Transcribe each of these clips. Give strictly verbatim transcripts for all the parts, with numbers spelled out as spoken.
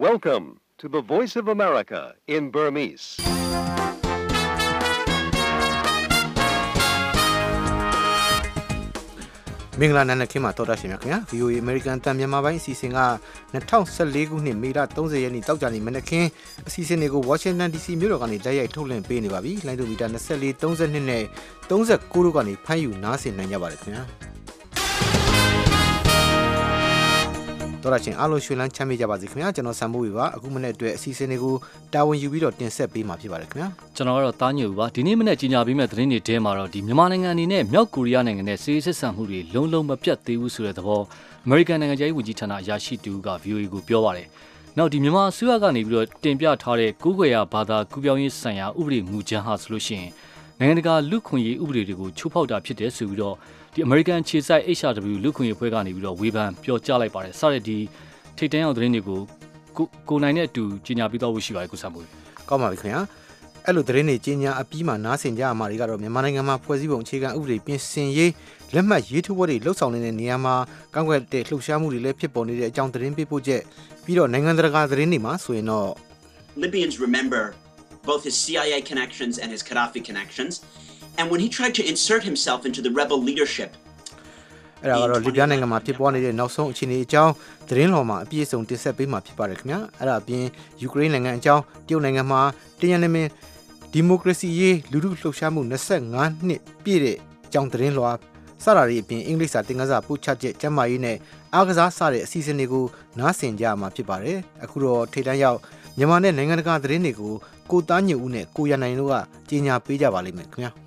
Welcome to the Voice of America in Burmese. ။မင်္ဂလာနံနက်ခင်းမှာတော်တာရှင်များခင်ဗျာ V O A American တန်မြန်မာပိုင်းအစီအစဉ်က၂၀၁၄ခုနှစ်မေလ၃၀ရက်နေ့တောက်ကြနေ့မနက်ခင်းအစီအစဉ်တွေကို Washington D C မြို့တော်ကနေတိုက်ရိုက်ထုတ်လွှင့်ပေးနေပါပြီ။လိုင်းဒိုမီတာ၂၄ ၃၂နဲ့၃၉တို့ကနေဖမ်းယူနားဆင်နိုင်ကြပါတယ်ခင်ဗျာ။တော်ရချင်းအားလုံးရွှေလန်းချမ်းမြေ့ကြပါစေခင်ဗျာကျွန်တော်ဆမ်မိုးဝေပါအခုမနေ့အတွက်အစီအစဉ်တွေကိုတာဝန်ယူပြီးတော့တင်ဆက်ပေးမှာဖြစ်ပါတယ်ခင်ဗျာကျွန်တော်ကတော့တားညိုပါဒီနေ့မနေ့ကြီးညာပေးမဲ့သတင်းတွေထဲမှာတော့ဒီမြန်မာနိုင်ငံအနေနဲ့မြောက်ကိုရီးယားနိုင်ငံနဲ့စစ်ရေးဆက်ဆံမှုတွေလုံးလုံးမပြတ်သေးဘူးဆိုတဲ့သဘောအမေရိကန်နိုင်ငံခြားရေးဝန်ကြီးဌာနအရာရှိတူက V O A ကိုပြောပါတယ်နောက်ဒီမြန်မာအစိုးရကနေပြီးတော့တင်ပြထားတဲ့ကိုးကွယ်ရာဘာသာကူးပြောင်းရေးဆိုင်ရာဥပဒေမူကြမ်းဟာဆိုလို့ရှိရင်နိုင်ငံတကာလူခွင့်ရေးဥပဒေတွေကိုချိုးဖောက်တာဖြစ်တယ်ဆိုပြီးတော့ဒီအမေရိကန်ခြေစိုက် H R W လူခွင့်ရေးဖွဲ့ကနေပြီးတော့ဝေဖန်ပြောကြားလိုက်ပါတယ်စတဲ့ဒီထိတ်တန်းအောင်သတင်းတွေကိုကိုကိုနိုင်နဲ့အတူကြီးညာပြီးတော့ရှိပါတယ်ကိုဆမ်မိုးကောင်းပါပြီခင်ဗျာအဲ့လိုသတင်းတွေကြီးညာအပြီးမှနားဆင်ကြရမှာတွေကတော့မြန်မာနိုင်ငံမှာဖွဲ့စည်းပုံအခြေခံဥပဒေပြင်ဆင်ရေးလက်မှတ်ရေးထိုးပွဲတွေလှုပ်ဆောင်နေတဲ့နေရာမှာကောင်းကွက်တဲ့လှုပ်ရှားမှုတွေလည်းဖြစ်ပေါ်နေတဲ့အကြောင်းသတင်းပေးပို့ချက်ပြီးတော့နိုင်ငံတကာသတင်းတွေမှာဆိုရင်တော့ Libyans remember both his C I A connections and his Gaddafi connections and when he tried to insert himself into the rebel leadership အဲ့ဒါကတော့လီဘီယာနိုင်ငံမှာဖြစ်ပွားနေတဲ့နောက်ဆုံးအခြေအနေအကြောင်းသတင်းတော်မှာအပြည့်အစုံတင်ဆက်ပေးမှာဖြစ်ပါတယ်ခင်ဗျာအဲ့ဒါအပြင်ယူကရိန်းနိုင်ငံအကြောင်းတရုတ်နိုင်ငံမှာတရားနေမင်းဒီမိုကရေစီရေးလူထုလှုပ်ရှားမှု၂၅နှစ်ပြည့်တဲ့အကြောင်းသတင်းလွှာစတာတွေအပြင်အင်္ဂလိပ်စာသင်ခန်းစာပို့ချချက်ကျမ်းမာရေးနဲ့အားကစားစတဲ့အစီအစဉ်တွေကိုနားဆင်ကြရမှာဖြစ်ပါတယ်အခုတော့ထိပ်တန်းရောက်မြန်မာနဲ့နိုင်ငံတကာသတင်းတွေကိုကိုသားညိုဦးနဲ့ကိုရနိုင်တို့ကကြီးညာပေးကြပါလိမ့်မယ်ခင်ဗျာ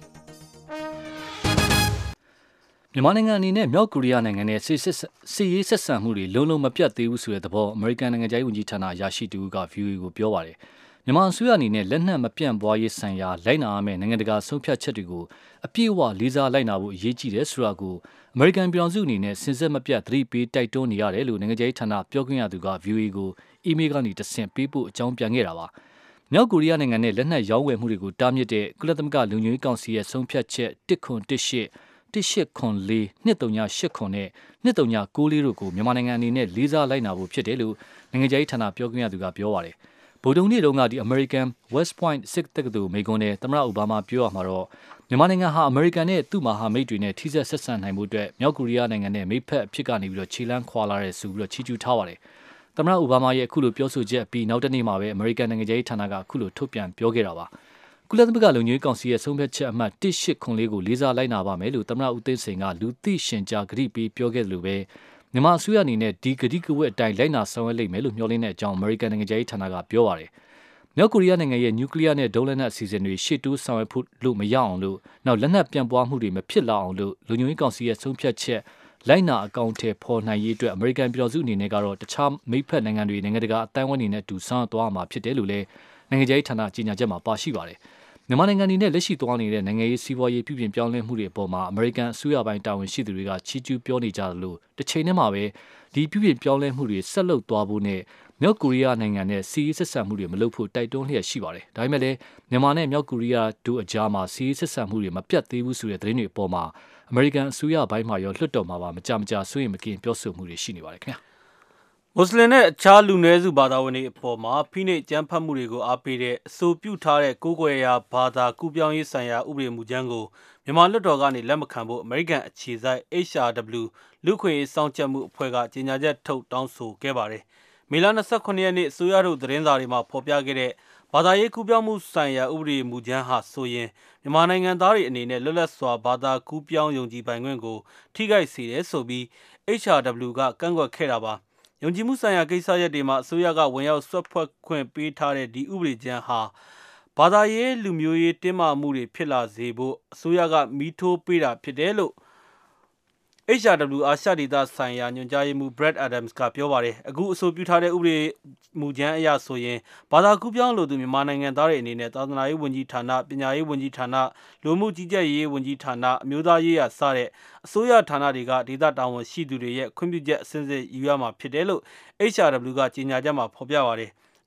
မြန်မာနိုင်ငံအနေနဲ့မြောက်ကိုရီးယားနိုင်ငံနဲ့စစ်စစ်ရေးဆက်ဆံမှုတွေလုံးလုံးမပြတ်သေးဘူးဆိုတဲ့သဘောအမေရိကန်နိုင်ငံခြားရေးဝန်ကြီးဌာနရရှိသူက V O A ကိုပြောပါတယ်မြန်မာအစိုးရအနေနဲ့လက်နက်မပြန့်ပွားရေးဆိုင်ရာလိုက်နာရမယ့်နိုင်ငံတကာဆုံးဖြတ်ချက်တွေကိုအပြည့်အဝလေးစားလိုက်နာဖို့အရေးကြီးတယ်ဆိုတာကိုအမေရိကန်ပြည်ထောင်စုအနေနဲ့စင်စစ်မပြတ်သတိပေးတိုက်တွန်းနေရတယ်လို့နိုင်ငံခြားရေးဌာနပြောခွင့်ရသူက V O A ကိုအီးမေးလ်ကနေတဆင့်ပေးပို့အကြောင်းပြန်ခဲ့တာပါမြောက်ကိုရီးယားနိုင်ငံနဲ့လက်နက်ရောင်းဝယ်မှုတွေကိုတားမြစ်တဲ့ကုလသမဂ္ဂလုံခြုံရေးကောင်စီရဲ့ဆုံးဖြတ်ချက်၁ခွန်၁၈တစ်ရှစ်ခွန်လေးနှစ်သုံးညရှစ်ခွန်နဲ့နှစ်သုံးညကိုးလေးတို့ကိုမြန်မာနိုင်ငံအနေနဲ့လေးစားလိုက်နာဖို့ဖြစ်တယ်လို့နိုင်ငံခြားရေးဌာနပြောခွင့်ရသူကပြောပါတယ်ဗိုလ်တုံနေ့တုန်းကဒီ American West Point စစ်တက္ကသိုလ်မိကုန်းနဲ့သမ္မတအိုဘားမားပြောရမှာတော့မြန်မာနိုင်ငံဟာအမေရိကန်နဲ့သူ့မဟာမိတ်တွေနဲ့ထိစပ်ဆက်ဆံနိုင်မှုအတွက်မြောက်ကိုရီးယားနိုင်ငံနဲ့မိတ်ဖက်အဖြစ်ကနေပြီးတော့ခြေလှမ်းခွာလာတဲ့ဆိုပြီးတော့ချီးကျူးထားပါတယ်သမ္မတအိုဘားမားရဲ့အခုလိုပြောဆိုချက်အပြီးနောက်တနေ့မှာပဲ American နိုင်ငံခြားရေးဌာနကအခုလိုထုတ်ပြန်ပြောခဲ့တာပါကုလသမဂ္ဂလုံခြုံရေးကောင်စီရဲ့ဆုံးဖြတ်ချက်အမှတ်တစ်ရှစ်ခွန်လေးကိုလေးစားလိုက်နာပါမယ်လို့သမ္မတဦးသိန်းစိန်ကလူသိရှင်ကြားဂရုပေးပြောခဲ့တယ်လို့ပဲမြန်မာအစိုးရအနေနဲ့ဒီဂရုကဝတ်အတိုင်းလိုက်နာဆောင်ရွက်လိမ့်မယ်လို့မျှော်လင့်တဲ့အကြောင်းအမေရိကန်နိုင်ငံခြားရေးဌာနကပြောပါတယ်။မြောက်ကိုရီးယားနိုင်ငံရဲ့နျူကလ িয়ার နဲ့ဒုံးလက်နက်အစီအစဉ်တွေရှေ့တိုးဆောင်ရွက်ဖို့လို့မရအောင်လို့နောက်လက်နက်ပြန့်ပွားမှုတွေမဖြစ်လာအောင်လို့လုံခြုံရေးကောင်စီရဲ့ဆုံးဖြတ်ချက်လိုက်နာအကောင့်ထဲပေါ်နိုင်ရေးအတွက်အမေရိကန်ပြည်ထောင်စုအနေနဲ့ကတော့တခြားမိတ်ဖက်နိုင်ငံတွေနိုင်ငံတကာအတိုင်းအဝန်တွေနဲ့တူဆောင်သွားမှာဖြစ်တယ်လို့လည်းနိုင်ငံခြားရေးဌာနကြေညာချက်မှာပါရှိပါတယ်။မြန်မာနိုင်ငံအနေနဲ့လက်ရှိသွားနေတဲ့နိုင်ငံရေးစီးပွားရေးပြုပြင်ပြောင်းလဲမှုတွေအပေါ်မှာအမေရိကန်အစိုးရပိုင်းတာဝန်ရှိသူတွေကချီးကျူးပြောနေကြတယ်လို့တစ်ချိန်တည်းမှာပဲဒီပြုပြင်ပြောင်းလဲမှုတွေဆက်လုပ်သွားဖို့နဲ့မြောက်ကိုရီးယားနိုင်ငံနဲ့စီးရေးဆက်ဆံမှုတွေမလုပ်ဖို့တိုက်တွန်းလျက်ရှိပါတယ်။ဒါပေမဲ့လည်းမြန်မာနဲ့မြောက်ကိုရီးယားတို့အကြားမှာစီးရေးဆက်ဆံမှုတွေမပြတ်သေးဘူးဆိုတဲ့သတင်းတွေအပေါ်မှာအမေရိကန်အစိုးရပိုင်းမှာရောလွှတ်တော်မှာပါမကြမကြာစိုးရိမ်မကင်းပြောဆိုမှုတွေရှိနေပါတယ်ခင်ဗျာ။မွတ်စလင်နဲ့အခြားလူနည်းစုဘာသာဝင်တွေအပေါ်မှာဖိနှိပ်ကြမ်းဖက်မှုတွေကိုအားပေးတဲ့အဆိုပြုထားတဲ့ကိုးကွယ်ရာဘာသာကူးပြောင်းရေးဆိုင်ရာဥပဒေမူကြမ်းကိုမြန်မာလွှတ်တော်ကနေလက်မခံဖို့အမေရိကန်အခြေစိုက် H R W လူခွင့်ရေးစောင့်ကြပ်မှုအဖွဲ့ကကြေညာချက်ထုတ်တောင်းဆိုခဲ့ပါတယ်။မေလ၂၇ရက်နေ့အစိုးရတို့သတင်းစာတွေမှာဖော်ပြခဲ့တဲ့ဘာသာရေးကူးပြောင်းမှုဆိုင်ရာဥပဒေမူကြမ်းဟာဆိုရင်မြန်မာနိုင်ငံသားတွေအနေနဲ့လွတ်လပ်စွာဘာသာကူးပြောင်းယုံကြည်ပိုင်ခွင့်ကိုထိခိုက်စေတယ်ဆိုပြီး H R W ကကန့်ကွက်ခဲ့တာပါ။ယုံကြည်မှုဆိုင်ရာကိစ္စရပ်တွေမှာအစိုးရကဝင်ရောက်ဆွတ်ဖက်ခွင့်ပေးထားတဲ့ဒီဥပဒေကြမ်းဟာဘာသာရေးလူမျိုးရေးတင်းမာမှုတွေဖြစ်လာစေဖို့အစိုးရကမီးထိုးပေးတာဖြစ်တယ်လို့ H R W အာရှဒေသဆိုင်ရာညွှန်ကြားရေးမှူး Brad Adams ကပြောပါတယ်။အခုအဆိုပြုထားတဲ့ဥပဒေမူကြမ်းအရဆိုရင်ဘာသာကူးပြောင်းလို့သူမြန်မာနိုင်ငံသားတွေအနေနဲ့သာသနာရေးဝန်ကြီးဌာန၊ပညာရေးဝန်ကြီးဌာန၊လူမှုကြီးကြပ်ရေးဝန်ကြီးဌာန၊အမျိုးသားရေးရာစတဲ့အစိုးရဌာနတွေကဒေသတာဝန်ရှိသူတွေရဲ့ခွင့်ပြုချက်အစစ်အစစ်ယူရမှာဖြစ်တယ်လို့ H R W ကကြေညာချက်မှာဖော်ပြပါတယ်။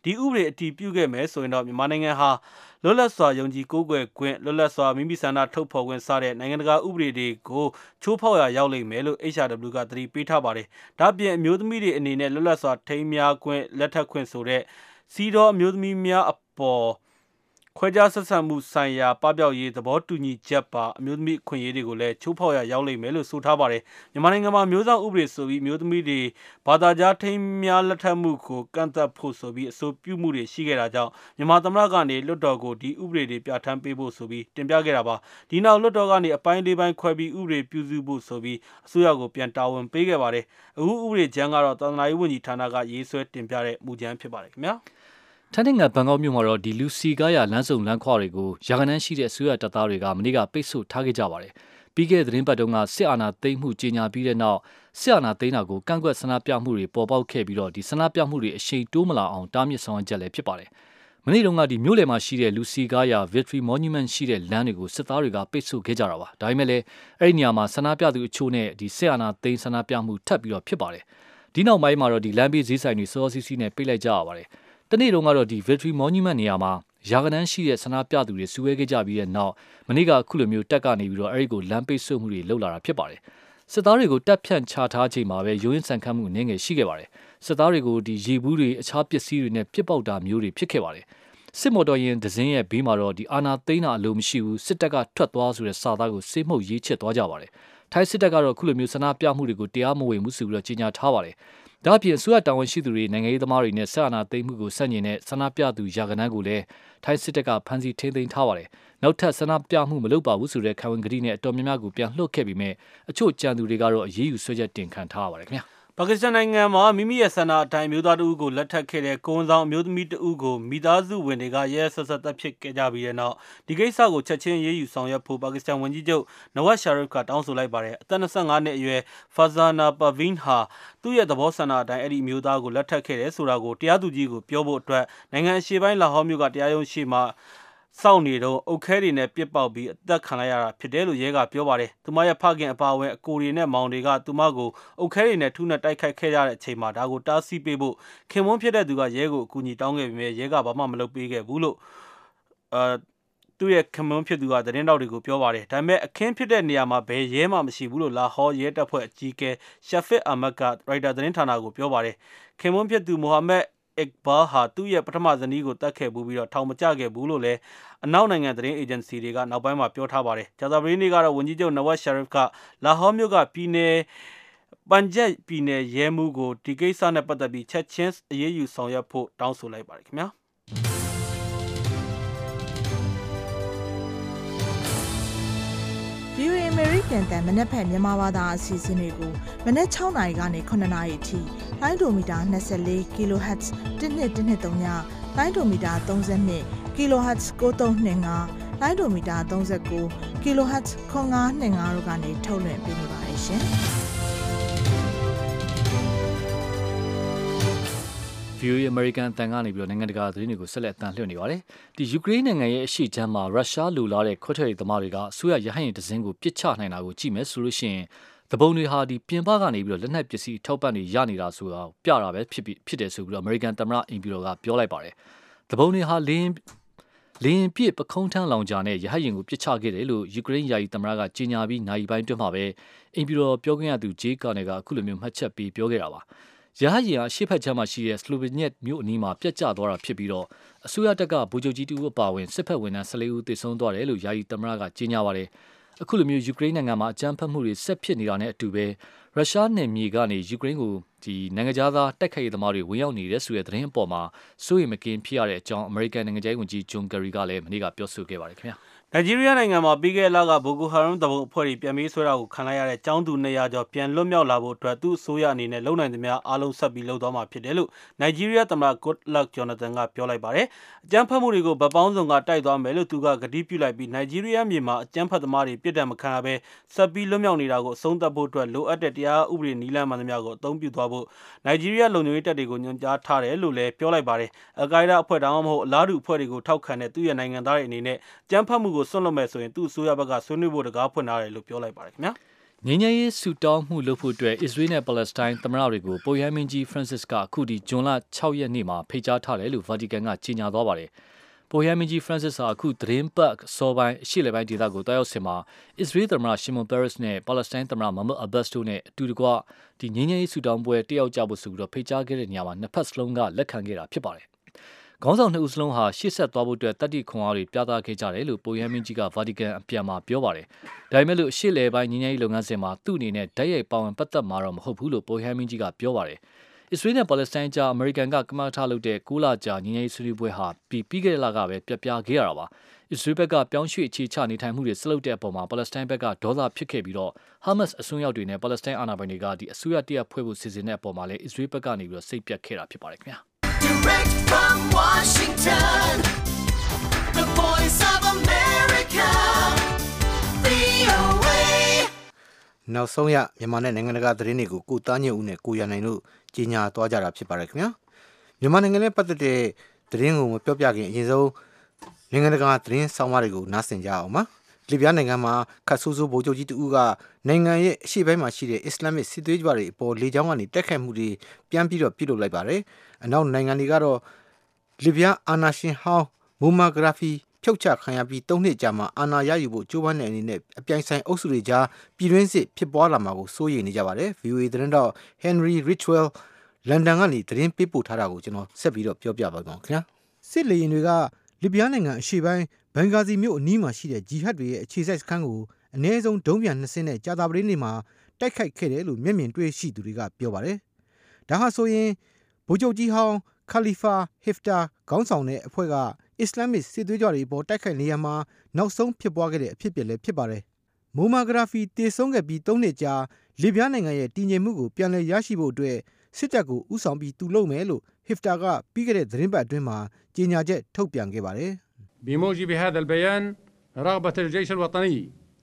ဒီဥပဒေအတည်ပြုခဲ့မယ်ဆိုရင်တော့မြန်မာနိုင်ငံဟာလွတ်လပ်စွာယုံကြည်ကိုးကွယ်ခွင့်လွတ်လပ်စွာမိမိဆန္ဒထုတ်ဖော်ခွင့်စတဲ့နိုင်ငံတကာဥပဒေတွေကိုချိုးဖောက်ရရောက်လိမ့်မယ်လို့ H R W ကသတိပေးထားပါတယ်။ဒါ့အပြင်အမျိုးသမီးတွေအနေနဲ့လွတ်လပ်စွာထိမ်းမြားခွင့်လက်ထပ်ခွင့်ဆိုတဲ့စီးတော်အမျိုးသမီးများအပေါ်ခွဲခြားဆက်ဆံမှုဆိုင်ရာပပျောက်ရေးသဘောတူညီချက်ပါအမျိုးသမီးခွင့်ရေးတွေကိုလည်းချိုးဖောက်ရရောက်လိမ့်မယ်လို့ဆိုထားပါတယ်။မြန်မာနိုင်ငံမှာမျိုးဆောင်ဥပဒေဆိုပြီးမျိုးသမီးတွေဘာသာကြားထိမ်းမြားလက်ထပ်မှုကိုကန့်သတ်ဖို့ဆိုပြီးအဆိုပြုမှုတွေရှိခဲ့တာကြောင့်မြန်မာသမ္မတကနေလွှတ်တော်ကိုဒီဥပဒေတွေပြဋ္ဌာန်းပေးဖို့ဆိုပြီးတင်ပြခဲ့တာပါ။ဒီနောက်လွှတ်တော်ကနေအပိုင်းလေးပိုင်းခွဲပြီးဥပဒေပြုစုဖို့ဆိုပြီးအစိုးရကိုပြန်တာဝန်ပေးခဲ့ပါတယ်။အခုဥပဒေကြမ်းကတော့သာသနာရေးဝန်ကြီးဌာနကရေးဆွဲတင်ပြတဲ့မူကြမ်းဖြစ်ပါတယ်ခင်ဗျာ။ထိုင်းနိုင်ငံဘန်ကောက်မြို့မှာတော့ဒီလူစီကားရလမ်းစုံလမ်းခွတွေကိုရာဂဏန်းရှိတဲ့အစိုးရတပ်သားတွေကမနေ့ကပိတ်ဆို့ထားခဲ့ကြပါတယ်။ပြီးခဲ့တဲ့သတင်းပတ်တုန်းကစစ်အာဏာသိမ်းမှုကြေညာပြီးတဲ့နောက်စစ်အာဏာသိမ်းတာကိုကန့်ကွက်ဆန္ဒပြမှုတွေပေါ်ပေါက်ခဲ့ပြီးတော့ဒီဆန္ဒပြမှုတွေအရှိန်တိုးမလာအောင်တားမြစ်ဆောင်ရွက်ချက်လည်းဖြစ်ပါတယ်။မနေ့တုန်းကဒီမြို့လယ်မှာရှိတဲ့လူစီကားရ Victory Monument ရှိတဲ့လမ်းတွေကိုစစ်သားတွေကပိတ်ဆို့ခဲ့ကြတာပါ။ဒါပေမဲ့လည်းအဲ့ဒီနေရာမှာဆန္ဒပြသူအချို့နဲ့ဒီစစ်အာဏာသိမ်းဆန္ဒပြမှုထပ်ပြီးတော့ဖြစ်ပါတယ်။ဒီနောက်ပိုင်းမှာတော့ဒီလမ်းဘေးဈေးဆိုင်တွေစောစောစီးစီးနဲ့ပိတ်လိုက်ကြရပါတယ်။တနေ့တုန်းကတော့ဒီ Victory Monument နေရာမှာရာဂဏန်းရှိတဲ့ဆန္ဒပြသူတွေစုဝေးခဲ့ကြပြီးတဲ့နောက်မနေ့ကခုလိုမျိုးတက်ကနေပြီးတော့အဲဒီကိုလမ်းပိတ်ဆို့မှုတွေလှုပ်လာတာဖြစ်ပါတယ်။စစ်သားတွေကိုတပ်ဖြန့်ချထားချိန်မှာပဲရိုးရင်းဆန်ခတ်မှုနည်းငယ်ရှိခဲ့ပါတယ်။စစ်သားတွေကိုဒီရေဘူးတွေအခြားပစ္စည်းတွေနဲ့ပစ်ပေါက်တာမျိုးတွေဖြစ်ခဲ့ပါတယ်။စစ်မော်တော်ယာဉ်ဒဇင်းရဲ့ဘေးမှာတော့ဒီအာနာသိန်းတာအလိုမရှိဘူးစစ်တပ်ကထွက်သွားဆိုတဲ့စာသားကိုစေမှုတ်ရေးချစ်သွားကြပါတယ်။ထိုင်းစစ်တပ်ကတော့ခုလိုမျိုးဆန္ဒပြမှုတွေကိုတရားမဝင်ဘူးဆိုပြီးတော့ကြေညာထားပါတယ်။ဒါ့အပြင်အစိုးရတာဝန်ရှိသူတွေနိုင်ငံရေးသမားတွေနဲ့ဆက်အာဏာသိမ်းမှုကိုဆန့်ကျင်တဲ့ဆန္ဒပြသူရာဂဏန်းကိုလည်းထိုင်းစစ်တပ်ကဖမ်းဆီးထိန်းသိမ်းထားပါတယ်။နောက်ထပ်ဆန္ဒပြမှုမလုပ်ပါဘူးဆိုတဲ့ခံဝန်ကတိနဲ့အတော်များများကိုပြန်လှုပ်ခဲ့ပြီးမြဲအချို့ကြံသူတွေကတော့အရေးယူဆွဲချက်တင်ခံထားရပါတယ်ခင်ဗျာ။ပါကစ္စတန်နိုင်ငံမှာမိမိရဲ့ဆန္ဒအတိုင်းမျိုးသားတဦးကိုလက်ထပ်ခဲ့တဲ့ကိုဝန်ဆောင်အမျိုးသမီးတဦးကိုမိသားစုဝင်တွေကရဲဆက်ဆက်တပ်ဖြစ်ခဲ့ကြပြီးတဲ့နောက်ဒီကိစ္စကိုချက်ချင်းရေးယူဆောင်ရွက်ဖို့ပါကစ္စတန်ဝန်ကြီးချုပ်နဝတ်ရှာရစ်ကတောင်းဆိုလိုက်ပါတယ်။အသက်၂၅နှစ်အရွယ်ဖာဇာနာပဗင်းဟာသူ့ရဲ့သဘောဆန္ဒအတိုင်းအဲ့ဒီမျိုးသားကိုလက်ထပ်ခဲ့တယ်ဆိုတာကိုတရားသူကြီးကိုပြောဖို့အတွက်နိုင်ငံအရှေ့ပိုင်းလာဟောမြို့ကတရားရုံးရှိမှစောင့်နေတော့အုတ်ခဲတွေနဲ့ပြစ်ပေါက်ပြီးအသက်ခံလိုက်ရတာဖြစ်တယ်လို့ရဲကပြောပါတယ်။သူမရဲ့ဖခင်အပါအဝင်အကိုတွေနဲ့မောင်တွေကသူမကိုအုတ်ခဲတွေနဲ့ထုနဲ့တိုက်ခိုက်ခဲ့ကြတဲ့အချိန်မှာဒါကိုတားဆီးပေးဖို့ခင်မွန်းဖြစ်တဲ့သူကရဲကိုအကူအညီတောင်းခဲ့ပြီးမြဲရဲကဘာမှမလုပ်ပေးခဲ့ဘူးလို့အဲသူ့ရဲ့ခင်မွန်းဖြစ်သူကသတင်းတောက်တွေကိုပြောပါတယ်။ဒါပေမဲ့အခင်းဖြစ်တဲ့နေရာမှာဘယ်ရဲမှမရှိဘူးလို့လာဟောရဲတပ်ဖွဲ့အကြီးအကဲရှက်ဖစ်အာမတ်ကရိုက်တာသတင်းဌာနကိုပြောပါတယ်။ခင်မွန်းဖြစ်သူမိုဟာမက်အစ်ဘာဟာသူ့ရဲ့ပထမဇနီးကိုတတ်ခဲ့ဘူးပြီးတော့ထောင်မကျခဲ့ဘူးလို့လည်းအနောက်နိုင်ငံသတင်းအေဂျင်စီတွေကနောက်ပိုင်းမှာပြောထားပါတယ်။ဂျာဇာဘရီနီကတော့ဝန်ကြီးချုပ်နဝတ်ရှာရစ်ကလာဟောမြို့ကပြည်နယ်ပန်ဂျပ်ပြည်နယ်ရဲမှုကိုဒီကိစ္စနဲ့ပတ်သက်ပြီးချက်ချင်းအရေးယူဆောင်ရွက်ဖို့တောင်းဆိုလိုက်ပါတယ်ခင်ဗျာ။ V O A American တန်မနက်ဖြန်မြန်မာဘာသာအစီအစဉ်တွေကိုမနက်၆နာရီကနေ၇နာရီအထိလိုင်းဒိုမီတာ၂၄ kilohertz တစ်နှစ်တစ်နှစ်သုံးညလိုင်းဒိုမီတာ၃၂ kilohertz ၉၃၂၅လိုင်းဒိုမီတာ၃၉ kilohertz ခွန်၅၂၅တို့ကနေထုတ်လွှင့်ပေးနေပါတယ်ရှင်။ V O A American အတန်ကနေပြီးတော့နိုင်ငံတကာသတင်းတွေကိုဆက်လက်အတန်လှည့်နေပါတယ်။ဒီယူကရိန်းနိုင်ငံရဲ့အရှိချမ်းမှာရုရှားလူလာတဲ့ခွဲထွက်ရေးသမားတွေကအစိုးရရဟတ်ယာဉ်တစ်စင်းကိုပစ်ချနိုင်တာကိုကြည့်မယ်ဆိုလို့ရှိရင်သဘုံတွေဟာဒီပြင်ပကနေပြီးတော့လက်နက်ပစ္စည်းထောက်ပံ့နေရနေတာဆိုတာပြတာပဲဖြစ်ဖြစ်တယ်ဆိုပြီးတော့ American သမ္မတအင်ပီတော်ကပြောလိုက်ပါတယ်။သဘုံတွေဟာလင်းလင်းပြစ်ပခုံးထမ်းလောင်ဂျာနဲ့ရဟတ်ယာဉ်ကိုပစ်ချခဲ့တယ်လို့ယူကရိန်းယာယီသမ္မတကကြေညာပြီးနိုင်ပိုင်းတွင်းမှာပဲအင်ပီတော်ပြောခွင့်ရသူဂျေးကာနယ်ကအခုလိုမျိုးမှတ်ချက်ပေးပြောခဲ့တာပါ။ရဟတ်ယာဉ်အရှိဖက်ချမ်းမှာရှိတဲ့စလိုဗီညက်မြို့အနီးမှာပြတ်ကျသွားတာဖြစ်ပြီးတော့အစိုးရတပ်ကဗိုလ်ချုပ်ကြီးတူအပါဝင်စစ်ဖက်ဝန်ထမ်း၁၄ဦးသေဆုံးသွားတယ်လို့ယာယီသမ္မတကကြေညာပါတယ်။အခုလိုမျိုးယူကရိန်းနိုင်ငံမှာအကြမ်းဖက်မှုတွေဆက်ဖြစ်နေတာနဲ့အတူပဲရုရှားနယ်မြေကနေယူကရိန်းကိုဒီနိုင်ငံသားတိုက်ခိုက်ရေးသမားတွေဝင်ရောက်နေတဲ့ဆိုတဲ့သတင်းအပေါ်မှာစိုးရိမ်မကင်းဖြစ်ရတဲ့အကြောင်းအမေရိကန်နိုင်ငံခြားရေးဝန်ကြီးဂျွန်ကယ်ရီကလည်းမနေ့ကပြောဆိုခဲ့ပါတယ်ခင်ဗျာ။နိုင်ဂျီးရီးယားနိုင်ငံမှာပြီးခဲ့တဲ့လကဘိုကိုဟာရမ်တဘုံအဖွဲ့တွေပြန်ပြီးဆွဲတာကိုခံလိုက်ရတဲ့ကျောင်းသူ၂ရာကျော်ပြန်လွတ်မြောက်လာဖို့အတွက်သူ့အစိုးရအနေနဲ့လုံနိုင်သမျှအားလုံးဆက်ပြီးလုပ်သွားမှာဖြစ်တယ်လို့နိုင်ဂျီးရီးယားသမ္မတ Goodluck Jonathan ကပြောလိုက်ပါတယ်။အကြမ်းဖက်မှုတွေကိုဗတ်ပေါင်းစုံကတိုက်သွားမယ်လို့သူကကတိပြုလိုက်ပြီးနိုင်ဂျီးရီးယားမြေမှာအကြမ်းဖက်သမားတွေပြစ်ဒဏ်မခံရဘဲဆက်ပြီးလွတ်မြောက်နေတာကိုအဆုံးသတ်ဖို့အတွက်လိုအပ်တဲ့တရားဥပဒေနည်းလမ်းမှန်သမျှကိုအသုံးပြုသွားဖို့နိုင်ဂျီးရီးယားလုံခြုံရေးတပ်တွေကိုညွှန်ကြားထားတယ်လို့လည်းပြောလိုက်ပါတယ်။အယ်ကိုင်ဒါအဖွဲ့ဒါမှမဟုတ်အလားတူအဖွဲ့တွေကိုထောက်ခံတဲ့သူ့ရဲ့နိုင်ငံသားတွေအနေနဲ့အကြမ်းဖက်မှုကိုစွန့်လွတ်မယ်ဆိုရင်သူ့အစိုးရဘက်ကဆွေးနွေးဖို့တကားဖွင့်ထားတယ်လို့ပြောလိုက်ပါတယ်ခင်ဗျာငင်းငယ်ရေးဆူတောင်းမှုလုပ်ဖို့အတွက်အစ္စရေးနဲ့ပါလက်စတိုင်းသမ္မတတွေကိုပိုယမ်မင်းကြီးဖရန့်စစ်ကအခုဒီဇွန်လ၆ရက်နေ့မှာဖိတ်ကြားထားတယ်လို့ဗာတီကန်ကကြေညာသွားပါတယ်။ပိုယမ်မင်းကြီးဖရန့်စစ်ဟာအခုသတင်းပတ်စောပိုင်းအရှေ့လေပိုင်းဒေသကိုတွားရောက်စင်မှာအစ္စရေးသမ္မတရှီမွန်ပက်ရက်စ်နဲ့ပါလက်စတိုင်းသမ္မတမိုဟာမက်အဘတ်စ်တို့နဲ့အတူတကွဒီငင်းငယ်ရေးဆူတောင်းပွဲတက်ရောက်ကြဖို့ဆိုပြီးတော့ဖိတ်ကြားခဲ့တဲ့နေရာမှာနှစ်ဖက်စလုံးကလက်ခံခဲ့တာဖြစ်ပါတယ်။ခေါင်းဆောင်နှစ်ဦးစလုံးဟာရှေ့ဆက်သွားဖို့အတွက်တတိခွန်အားတွေပြသခဲ့ကြတယ်လို့ပိုယမ်မင်းကြီးကဗာတီကန်အပြန်မှာပြောပါတယ်။ဒါပေမဲ့လို့ရှေ့လေပိုင်းငင်းငယ်ရေးလုပ်ငန်းစဉ်မှာသူ့အနေနဲ့ဓာတ်ရိုက်ပါဝင်ပတ်သက်မှာတော့မဟုတ်ဘူးလို့ပိုယမ်မင်းကြီးကပြောပါတယ်။အစ္စရေးနဲ့ပါလက်စတိုင်းကြားအမေရိကန်ကကမ္ဘာထားလုပ်တဲ့ကိုးလကြာငင်းငယ်ရေးဆွေးနွေးပွဲဟာပြီးပြီးခဲ့တဲ့လကပဲပြပြခဲ့ရတာပါ။အစ္စရေးဘက်ကပြောင်းရွှေ့အခြေချနေထိုင်မှုတွေဆက်လုပ်တဲ့အပေါ်မှာပါလက်စတိုင်းဘက်ကဒေါသဖြစ်ခဲ့ပြီးတော့ဟာမတ်စ်အစွန်းရောက်တွေနဲ့ပါလက်စတိုင်းအာဏာပိုင်တွေကဒီအစိုးရတရက်ဖွဲ့ဖို့စီစဉ်တဲ့အပေါ်မှာလည်းအစ္စရေးဘက်ကနေပြီးတော့စိတ်ပြတ်ခဲ့တာဖြစ်ပါတယ်ခင်ဗျာ။ Direct from Washington, the voice of America, V O A. နောက်ဆုံးရမြန်မာနဲ့နိုင်ငံတကာသတင်းတွေကိုကိုသားညွန့်ဦးနဲ့ကိုရနိုင်တို့ကြီးညာသွားကြတာဖြစ်ပါတယ်ခင်ဗျာမြန်မာနိုင်ငံနဲ့ပတ်သက်တဲ့သတင်းကိုမပြောပြခင်အရင်ဆုံးနိုင်ငံတကာသတင်းဆောင်မတွေကိုနားဆင်ကြအောင်ပါလီဗျားနိုင်ငံမှာခတ်ဆိုးဆိုးဗိုလ်ချုပ်ကြီးတဦးကနိုင်ငံရဲ့အရှေ့ပိုင်းမှာရှိတဲ့အစ္စလာမစ်စစ်သွေးကြွတွေအပေါ်လေကြောင်းကနေတက်ခတ်မှုတွေပြန်ပြီးတော့ပြုလုပ်လိုက်ပါတယ်အနောက်နိုင်ငံတွေကတော့လီဗျားအာဏာရှင်ဟောင်းမိုမာဂရာဖီဖြုတ်ချခံရပြီးသုံးနှစ်ကြာမှအာဏာရယူဖို့ကြိုးပမ်းတဲ့အနေနဲ့အပြိုင်ဆိုင်အုပ်စုတွေကြားပြည်တွင်းစစ်ဖြစ်ပွားလာမှာကိုစိုးရိမ်နေကြပါတယ် V O A သတင်းတော့ Henry Ridgwell လန်ဒန်ကနေသတင်းပေးပို့ထားတာကိုကျွန်တော်ဆက်ပြီးတော့ပြောပြပါမယ်ခင်ဗျာစစ်လေယာဉ်တွေကလီဗျားနိုင်ငံအရှေ့ပိုင်းဘန်ဂါဇီမြို့အနီးမှာရှိတဲ့ဂျီဟတ်တွေရဲ့အခြေစိုက်စခန်းကိုအနည်းဆုံးဒုံးပြန်နှစ်စင်းနဲ့ကြာသပတေးနေ့မှာတိုက်ခိုက်ခဲ့တယ်လို့မျက်မြင်တွေ့ရှိသူတွေကပြောပါတယ်ဒါဟာဆိုရင်ဗိုလ်ချုပ်ကြီးဟောင်းခါလီဖာဟစ်ဖတာခေါင်းဆောင်တဲ့အဖွဲ့ကအစ္စလာမစ်စစ်သွေးကြွတွေပေါ်တိုက်ခိုက်နေရမှာနောက်ဆုံးဖြစ်ပွားခဲ့တဲ့အဖြစ်အပျက်လည်းဖြစ်ပါတယ်။မိုမာဂရာဖီတည်ဆုံးခဲ့ပြီးသုံးနှစ်ကြာလီဗျားနိုင်ငံရဲ့တည်ငြိမ်မှုကိုပြန်လည်ရရှိဖို့အတွက်စစ်တပ်ကိုဥဆောင်ပြီးသူလုပ်မယ်လို့ဟစ်ဖတာကပြီးခဲ့တဲ့သတင်းပတ်အတွင်းမှာကြေညာချက်ထုတ်ပြန်ခဲ့ပါတယ်။ بموجب هذا البيان رغبة الجيش الوطني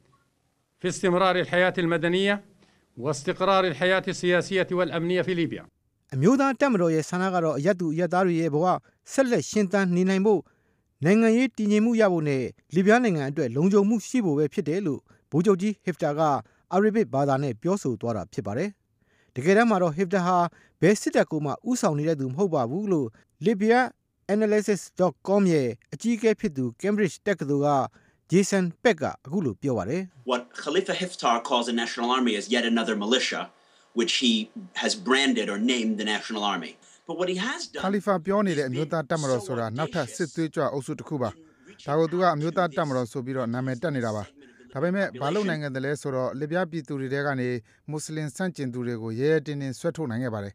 في استمرار الحياة المدنية واستقرار الحياة السياسية والأمنية في ليبيا အမျိုးသားတပ်မတော်ရဲ့ဆန္ဒကတော့အရက်သူအရက်သားတွေရဲ့ဘဝဆက်လက်ရှင်သန်နေနိုင်ဖို့နိုင်ငံရေးတည်ငြိမ်မှုရဖို့နဲ့လီဗျားနိုင်ငံအတွက်လုံခြုံမှုရှိဖို့ပဲဖြစ်တယ်လို့ဗိုလ်ချုပ်ကြီးဟစ်ဖတာကအာရဗစ်ဘာသာနဲ့ပြောဆိုသွားတာဖြစ်ပါတယ်။တကယ်တမ်းမှာတော့ဟစ်ဖတာဟာဘယ်စစ်တပ်ကိုမှဥဆောင်နေတဲ့သူမဟုတ်ပါဘူးလို့ libya analysis dot com ရဲ့အကြီးအကဲဖြစ်သူ Cambridge တက္ကသိုလ်က Jason Peck ကအခုလိုပြောပါတယ်။ What Khalifa Hiftar calls a national army is yet another militia which he has branded or named the national army. But what he has done Khalifa ပြောနေတဲ့အမျိုးသားတပ်မတော်ဆိုတာနောက်ထပ်စစ်သွေးကြွအုပ်စုတစ်ခုပါဒါကိုသူကအမျိုးသားတပ်မတော်ဆိုပြီးတော့နာမည်တက်နေတာပါဒါပေမဲ့ဘာလို့နိုင်ငံတလဲဆိုတော့လစ်ဗျားပြည်သူတွေတဲကနေမွတ်စလင်ဆန့်ကျင်သူတွေကိုရဲရဲတင်းတင်းဆွဲထုတ်နိုင်ခဲ့ပါတယ်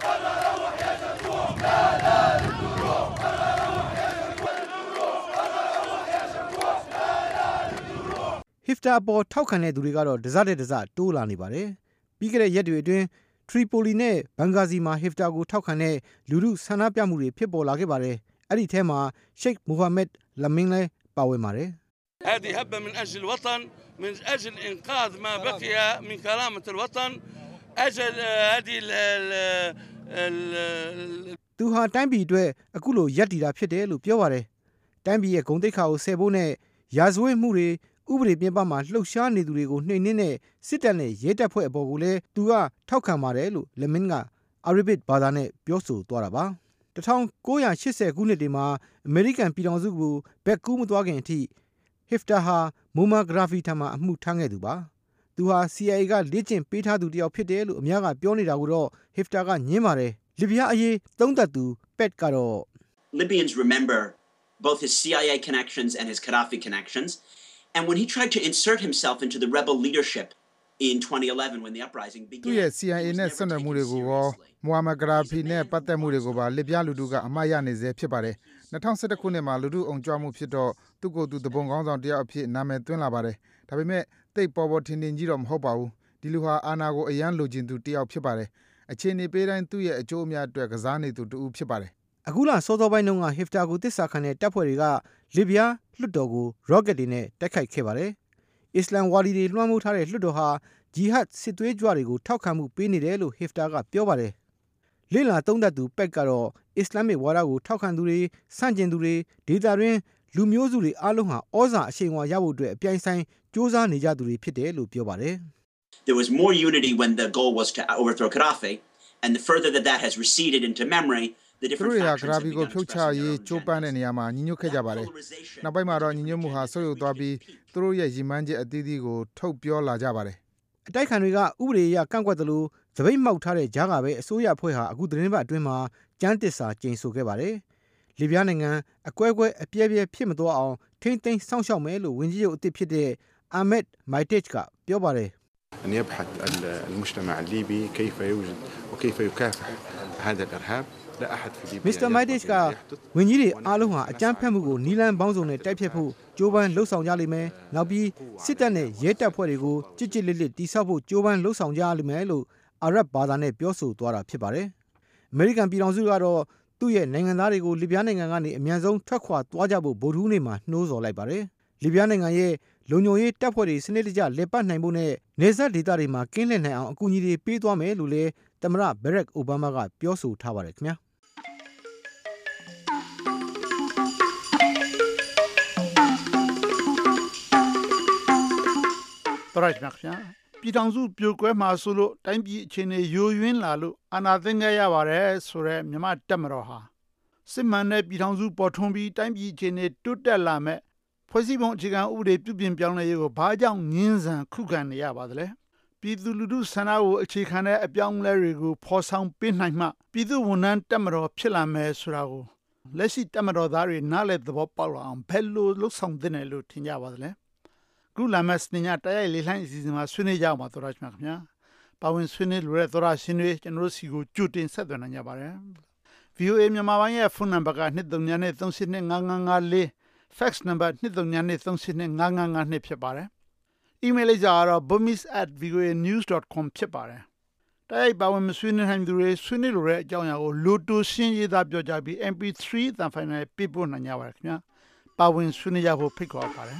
ဟစ်ဖတာပေါ်ထောက်ခံတဲ့သူတွေကတော့ဒဇတဲ့ဒဇတိုးလာနေပါတယ်ပြီးခဲ့တဲ့ရက်တွေအတွင်းထရီပိုလီနဲ့ဘန်ဂါဇီမှာဟစ်ဖတာကိုထောက်ခံတဲ့လူထုဆန္ဒပြမှုတွေဖြစ်ပေါ်လာခဲ့ပါတယ်အဲ့ဒီထဲမှာရှိတ်မိုဟာမက်လာမင်းလည်းပါဝင်ပါတယ် هذه هبة من أجل الوطن من أجل إنقاذ ما بقي من كرامة الوطن أجل هذه ال သူဟာတိုင်းပြည်အတွက်အခုလိုရက်တီတာဖြစ်တယ်လို့ပြောပါတယ်တိုင်းပြည်ရဲ့ဂုဏ်သိက္ခာကိုဆယ်ဖို့နဲ့ရာဇဝတ်မှုတွေဥပဒေပြင်ပမှာလှုပ်ရှားနေသူတွေကိုနှိမ်နင်းတဲ့စစ်တပ်နဲ့ရဲတပ်ဖွဲ့အပေါ်ကိုလည်းသူကထောက်ခံပါတယ်လို့လမင်းကအာရဗစ်ဘာသာနဲ့ပြောဆိုသွားတာပါ၁၉၈၀ခုနှစ်တွေမှာအမေရိကန်ပြည်ထောင်စုကိုဘက်ကူးမသွားခင်အထိဟစ်ဖတာဟာမိုမာဂရာဖီထံမှာအမှုထမ်းခဲ့သူပါသူဟာ C I A ကလေ့ကျင့်ပေးထားသူတယောက်ဖြစ်တယ်လို့အများကပြောနေတာကိုတော့ဟစ်ဖတာကညင်းပါတယ်လစ်ဗျားအရေးသုံးသပ်သူပက်ကတော့ Libyans remember both his C I A connections and his Gaddafi connections and when he tried to insert himself into the rebel leadership in twenty eleven when the uprising began သူရဲ့ C I A နဲ့ဆက်နွယ်မှုတွေကိုရောမိုဟာမက်ဂရာဖီနဲ့ပတ်သက်မှုတွေကိုပါလစ်ဗျားလူထုကအမှားရနေစေဖြစ်ပါတယ်၂၀၁၁ခုနှစ်မှာလူထုအုံကြွမှုဖြစ်တော့သူ့ကိုယ်သူတပုံကောင်းဆောင်တယောက်အဖြစ်နာမည်သွင်းလာပါတယ်ဒါပေမဲ့တိတ်ပေါ်ပေါ်ထင်ထင်ကြီးတော့မဟုတ်ပါဘူးဒီလူဟာအာဏာကိုအယမ်းလိုချင်သူတယောက်ဖြစ်ပါတယ်အခြေအနေပေးတိုင်းသူ့ရဲ့အကျိုးအမြတ်အတွက်ကစားနေသူတူဖြစ်ပါတယ်အခုလစောစောပိုင်းတုန်းကဟစ်ဖတာကိုတစ္ဆာခံတဲ့တပ်ဖွဲ့တွေကလစ်ဗျားလွှတ်တော်ကိုရော့ကက်တွေနဲ့တိုက်ခိုက်ခဲ့ပါတယ်အစ္စလမ်ဝါဒီတွေလွှမ်းမိုးထားတဲ့လွှတ်တော်ဟာဂျီဟတ်စစ်သွေးကြွတွေကိုထောက်ခံမှုပေးနေတယ်လို့ဟစ်ဖတာကပြောပါတယ်လေ့လာသုံးသပ်သူပက်ကတော့အစ္စလာမစ်ဝါဒကိုထောက်ခံသူတွေဆန့်ကျင်သူတွေဒေသတွင်းလူမျိုးစုတွေအားလုံးဟာဩဇာအရှိန်အဝါရဖို့အတွက်အပြိုင်ဆိုင်စ조사နေကြသူတွေဖြစ်တယ်လို့ပြောပါတယ် There was more unity when the goal was to overthrow Gaddafi, and the further that that has receded into memory, the သူ different တို့ရာ factions have ဂရာဖီကို begun ဖြုတ်ချ expressing ရေး their own ကြိုးပမ်းတဲ့ agendas. နေရာမှာညီညွတ်ခဲ့ကြပါတယ်။နောက်ပိုင်းမှာတော့ညီညွတ်မှုဟာဆုတ်ယုတ်သွားပြီးသူတို့ရဲ့ရည်မှန်းချက်အသီးသီးကိုထုတ်ပြောလာကြပါတယ်။အတိုက်ခံတွေကဥပဒေအရကန့်ကွက်သလိုသပိတ်မှောက်ထားတဲ့ကြားကပဲအစိုးရအဖွဲ့ဟာအခုသတင်းပတ်အတွင်းမှာကြမ်းတစ်စာကျိန်ဆိုခဲ့ပါတယ်။လီဗျားနိုင်ငံအကွဲကွဲအပြဲပြဲဖြစ်မသွားအောင်ထိမ့်သိမ်းစောင့်ရှောက်မယ်လို့ဝန်ကြီးချုပ်အသစ်ဖြစ်တဲ့အာမက်မိုက်တစ်ကပြောပါတယ်။ أن يبحث المجتمع الليبي كيف يوجد وكيف يكافح هذا الإرهاب لا أحد في ليبيا မစ္စတာမိုက်တစ်ကဝန်ကြီးတွေအားလုံးဟာအကြမ်းဖက်မှုကိုနီလန်ပေါင်းစုံနဲ့တိုက်ဖျက်ဖို့ကြိုးပမ်းလှုပ်ဆောင်ကြလိမ့်မယ်။နောက်ပြီးစစ်တပ်နဲ့ရဲတပ်ဖွဲ့တွေကိုကြစ်ကြစ်လစ်လစ်တိစောက်ဖို့ကြိုးပမ်းလှုပ်ဆောင်ကြလိမ့်မယ်လို့အာရပ်ဘာသာနဲ့ပြောဆိုသွားတာဖြစ်ပါတယ်။အမေရိကန်ပြည်ထောင်စုကတော့သူ့ရဲ့နိုင်ငံသားတွေကိုလီဗျားနိုင်ငံကနေအမြန်ဆုံးထွက်ခွာသွားကြဖို့ဗိုလ်ထူးနေ့မှာနှိုးဆော်လိုက်ပါတယ်။လီဗျားနိုင်ငံရဲ့လုံခြုံရေးတပ်ဖွဲ့တွေစနစ်တကျလက်ပတ်နိုင်ဖို့နဲ့နေဆက်ဒေသတွေမှာကင်းလှည့်နိုင်အောင်အကူအညီတွေပေးသွားမယ်လို့လည်းသမ္မတဘရက်အိုဘားမားကပြောဆိုထားပါတယ်ခင်ဗျာ။တော်ရရှိမြခင်ပြည်ထောင်စုပြိုကွဲမှာဆိုလို့တိုင်းပြည်အခြေအနေယိုယွင်းလာလို့အာဏာသိမ်းခဲ့ရပါတယ်ဆိုတော့မြန်မာတပ်မတော်ဟာစစ်မှန်တဲ့ပြည်ထောင်စုပေါ်ထွန်းပြီးတိုင်းပြည်အခြေအနေတိုးတက်လာမဲ့ဖွဲ့စည်းပုံအခြေခံဥပဒေပြုပြင်ပြောင်းလဲရေးကိုဘာကြောင့်ငင်းဆန်ခုခံနေရပါသလဲပြည်သူလူထုဆန္ဒကိုအခြေခံတဲ့အပြောင်းအလဲတွေကိုဖော်ဆောင်ပေးနိုင်မှပြည်သူဝန်ထမ်းတပ်မတော်ဖြစ်လာမယ်ဆိုတာကိုလက်ရှိတပ်မတော်သားတွေနားလည်သဘောပေါက်လာအောင်ဘယ်လိုလှုပ်ဆောင်သင့်တယ်လို့ထင်ကြပါသလဲခုလာမတ်စနေညတိုက်ရိုက်လေးလှိုင်းအစီအစဉ်မှာဆွေးနွေးကြအောင်ပါသောရရှိမြခင်ဗျာပါဝင်ဆွေးနွေးလိုတဲ့သောရရှင်တွေကျွန်တော်တို့စီကိုကြိုတင်ဆက်သွင်းနိုင်ကြပါတယ် ဗီအိုအေ မြန်မာပိုင်းရဲ့ဖုန်းနံပါတ်ကtwo three zeroနဲ့three eight two five five five four ဖက်စ်နံပါတ်two three zeroနဲ့three eight two five five five twoဖြစ်ပါတယ်အီးမေးလ်လိပ်စာကတော့ burmese at v o a news dot com ဖြစ်ပါတယ်တိုက်ရိုက်ပါဝင်မဆွေးနွေးနိုင်သူတွေဆွေးနွေးလိုတဲ့အကြောင်းအရာကိုလိုတိုရှင်းရေးသားပြောကြပြီး M P three တန်ဖိုင်နယ်ပြပို့နိုင်ကြပါတယ်ခင်ဗျာပါဝင်ဆွေးနွေးကြဖို့ဖိတ်ခေါ်ပါတယ်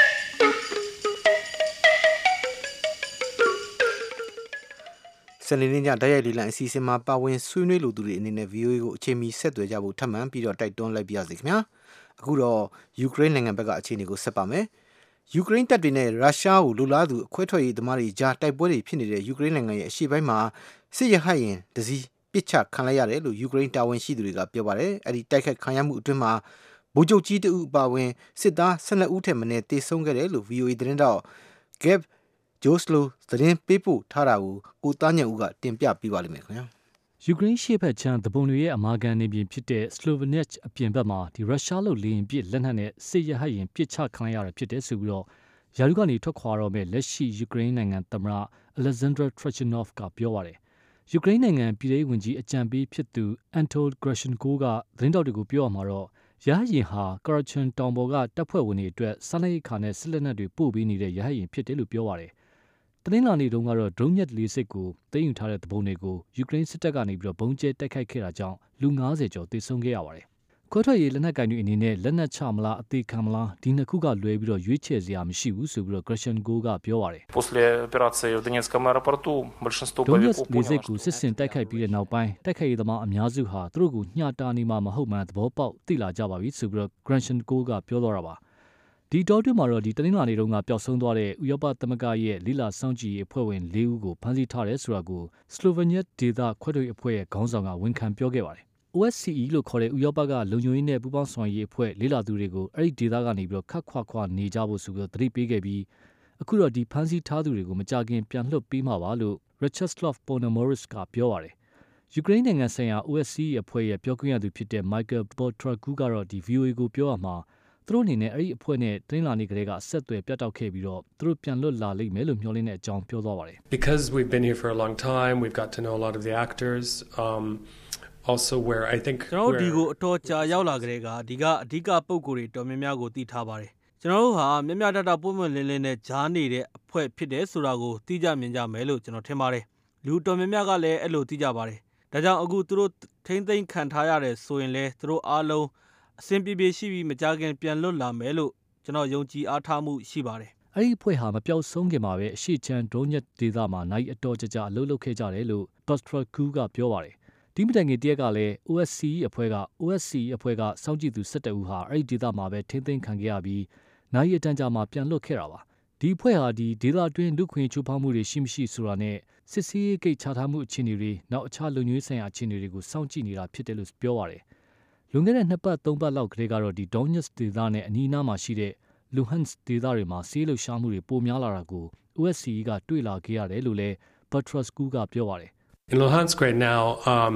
စနေနေ့ညတိုက်ရိုက်လေးလံအစီအစဉ်မှာပါဝင်ဆွေးနွေးလိုသူတွေအနေနဲ့ ဗီအိုအေ ကိုအချိန်မီဆက်သွယ်ကြဖို့ထပ်မံပြီးတော့တိုက်တွန်းလိုက်ပါရစေခင်ဗျာအခုတော့ယူကရိန်းနိုင်ငံဘက်ကအခြေအနေကိုဆက်ပါမယ်ယူကရိန်းတပ်တွေနဲ့ရုရှားကိုလူလားသူအခွဲထွက်ရေးသမားတွေကြားတိုက်ပွဲတွေဖြစ်နေတဲ့ယူကရိန်းနိုင်ငံရဲ့အရှေ့ပိုင်းမှာစစ်ရဟတ်ယာဉ်တစည်းပစ်ချခံလိုက်ရတယ်လို့ယူကရိန်းတာဝန်ရှိသူတွေကပြောပါတယ်အဲ့ဒီတိုက်ခိုက်ခံရမှုအတွင်းမှာဗိုလ်ချုပ်ကြီးတဦးအပါအဝင်စစ်သားtwelveဦးထက်မနည်းတေဆုံးခဲ့တယ်လို့ ဗီအိုအေ သတင်းတောက် Gabe Joslo သတင်းပေးပို့ထားတာကိုကိုသားညံဦးကတင်ပြပေးပါလိမ့်မယ်ခင်ဗျာယူကရိန်းရှေ့ဘက်ချမ်းတပုံတွေရဲ့အမာခံနေပြင်ဖြစ်တဲ့ Slovenets အပြင်ဘက်မှာဒီရုရှားလို့လေရင်ပြစ်လက်နက်နဲ့စစ်ရဟတ်ရင်ပြစ်ချခံရတာဖြစ်တဲ့ဆိုပြီးတော့ယာရုကနေထွက်ခွာတော့မဲ့လက်ရှိယူကရိန်းနိုင်ငံသမ္မတ Alexander Trochinov ကပြောပါတယ်ယူကရိန်းနိုင်ငံပြည်ထောင်ဝင်ကြီးအကြံပေးဖြစ်သူ Anatol Grashenko ကသတင်းတောက်တွေကိုပြောရမှာတော့ရဟတ်ရင်ဟာ Kherson တောင်ပေါ်ကတပ်ဖွဲ့ဝင်တွေအတွက်စားနပ်ရိက္ခာနဲ့စစ်လက်နက်တွေပို့ပေးနေတဲ့ရဟတ်ရင်ဖြစ်တယ်လို့ပြောပါတယ်တနင်္လာနေ့တုန်းကတော့ drone ညက်လေးစိတ်ကိုသိမ်းယူထားတဲ့သဘုံတွေကိုယူကရိန်းစစ်တပ်ကနေပြီးတော့ဘုံကျဲတိုက်ခိုက်ခဲ့တာကြောင့်လူfiftyကျော်သေဆုံးခဲ့ရပါတယ်။ခွဲထွက်ရေးလက်နက်ကင်တွေအနေနဲ့လက်နက်ချမလားအသေးခံမလားဒီနှစ်ခုကလွဲပြီးတော့ရွေးချယ်စရာမရှိဘူးဆိုပြီးတော့ Grashenko ကပြောပါတယ်။ После операции в Донецком аэропорту большинство боевиков поняли, чтоကိုစစ်စင်တိုက်ခိုက်ပြီးတဲ့နောက်ပိုင်းတိုက်ခိုက်ရေးသမားအများစုဟာသူတို့ကိုညှာတာနေမှာမဟုတ်မှန်သဘောပေါက်သိလာကြပါပြီဆိုပြီးတော့ Grashenko ကပြောတော့တာပါ။ဒီတောတွင်းမှာတော့ဒီတနင်္လာနေ့တုန်းကပျောက်ဆုံးသွားတဲ့ဥရောပသမဂ္ဂရဲ့လိလာစောင့်ကြည့်ရေးအဖွဲ့ဝင်၄ဦးကိုဖမ်းဆီးထားတယ်ဆိုတာကို Slovenia ဒေသခွဲထွက်အဖွဲ့ရဲ့ခေါင်းဆောင်ကဝန်ခံပြောခဲ့ပါတယ်။ O S C E လို့ခေါ်တဲ့ဥရောပကလုံခြုံရေးနဲ့ပူးပေါင်းဆောင်ရွက်ရေးအဖွဲ့လိလာသူတွေကိုအဲ့ဒီဒေသကနေပြီးတော့ခတ်ခွာခွာနေကြဖို့ဆိုပြီးတော့သတိပေးခဲ့ပြီးအခုတော့ဒီဖမ်းဆီးထားသူတွေကိုမကြခင်ပြန်လွှတ်ပေးမှာပါလို့ Ryacheslav Ponomarev ကပြောပါတယ်။ယူကရိန်းနိုင်ငံဆိုင်ရာ O S C E အဖွဲ့ရဲ့ပြောခွင့်ရသူဖြစ်တဲ့ Michael Botragu ကတော့ဒီ V O A ကိုပြောရမှာသူတို့အနေနဲ့အဲ့ဒီအဖွဲ့နဲ့တင်းလာနေကြတဲ့ကအဆက်အသွယ်ပြတ်တောက်ခဲ့ပြီးတော့သူတို့ပြန်လွတ်လာလိမ့်မယ်လို့မျှော်လင့်တဲ့အကြောင်းပြောသွားပါတယ် Because we've been here for a long time we've got to know a lot of the actors um also where I think ကျွန်တော်ဒီကိုအတော်ကြာရောက်လာကြတဲ့ကဒီကအဓိကပုံကိုယ်တွေတော်များများကိုသိထားပါတယ်ကျွန်တော်တို့ဟာမြမြတတပုံမှန်လင်းလင်းနဲ့ဂျားနေတဲ့အဖွဲ့ဖြစ်တယ်ဆိုတာကိုသိကြမြင်ကြမယ်လို့ကျွန်တော်ထင်ပါတယ်လူတော်များများကလည်းအဲ့လိုသိကြပါတယ်ဒါကြောင့်အခုသူတို့ထိမ့်သိမ့်ခံထားရတယ်ဆိုရင်လည်းသူတို့အားလုံးအစဉ်ပြေပြေရှိပြီးမကြခင်ပြန်လွတ်လာမယ်လို့ကျွန်တော်ယုံကြည်အားထားမှုရှိပါတယ်။အဲ့ဒီအဖွဲ့ဟာမပြောက်ဆုံးခင်မှာပဲအရှိချမ်းဒုံးညက်ဒေသမှာနိုင်အတော်ကြကြအလုပ်လုပ်ခဲ့ကြတယ်လို့ Bostraku ကပြောပါတယ်။ဒီမတိုင်ခင်တရက်ကလည်း O S C E အဖွဲ့က O S C E အဖွဲ့ကစောင့်ကြည့်သူtwelveဦးဟာအဲ့ဒီဒေသမှာပဲထိမ့်သိမ်းခံခဲ့ရပြီးနိုင်အတန်းကြာမှာပြန်လွတ်ခဲ့တာပါ။ဒီအဖွဲ့ဟာဒီဒေသအတွင်းလူခွင့်ချိုးဖောက်မှုတွေရှိမရှိဆိုတာနဲ့စစ်ဆေးရေးကိတ်ချထားမှုအခြေအနေတွေနောက်အခြားလုံခြုံရေးဆိုင်ရာအခြေအနေတွေကိုစောင့်ကြည့်နေတာဖြစ်တယ်လို့ပြောပါတယ်။လွန်ခဲ့တဲ့နှစ်ပတ်သုံးပတ်လောက်ကလေးကတော့ဒီ Donetsk ဒေသနဲ့အနီးအနားမှာရှိတဲ့ Luhansk ဒေသတွေမှာစီးလှုပ်ရှားမှုတွေပိုများလာတာကို O S C E ကတွေ့လာခဲ့ရတယ်လို့လည်း Petroscu ကပြောပါတယ်။ In Luhansk right now, um,